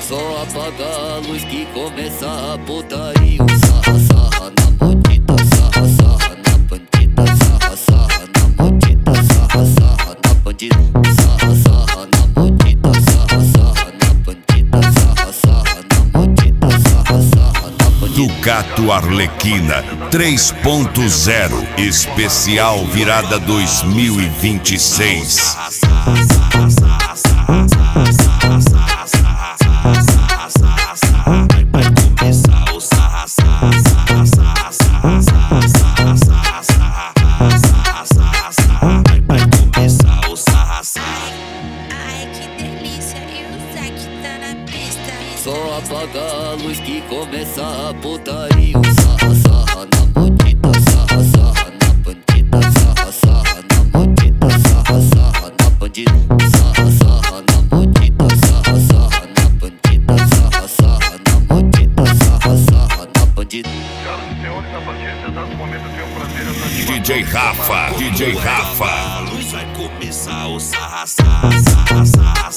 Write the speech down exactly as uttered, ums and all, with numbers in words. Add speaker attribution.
Speaker 1: Só apaga a luz que começa a putaria. Sarra, sarra na bandida, sarra, sarra na bandida, sarra, sarra na bandida, sarra, sarra na bandida, sarra, sarra na bandida, sarra, sarra na bandida, sarra, sarra na bandida, sarra, sarra na bandida.
Speaker 2: Ducato Arlequina três ponto zero especial virada dois mil e vinte e seis.
Speaker 1: Só apaga a luz que começa a putaria. Sarra, sarra na bandida, sarra, sarra na bandida, sarra, sarra na bandida, sarra, sarra na bandida, sarra, sarra na bandida, sarra, sarra na bandida, sarra, sarra na bandida, sarra, sarra na bandida.
Speaker 3: Senhoras e senhores, a partir desse exato momento eu tenho o prazer de
Speaker 2: D J Rafa, D J Rafa.
Speaker 4: A luz vai começar o sarra, sarra, sarra, sarra.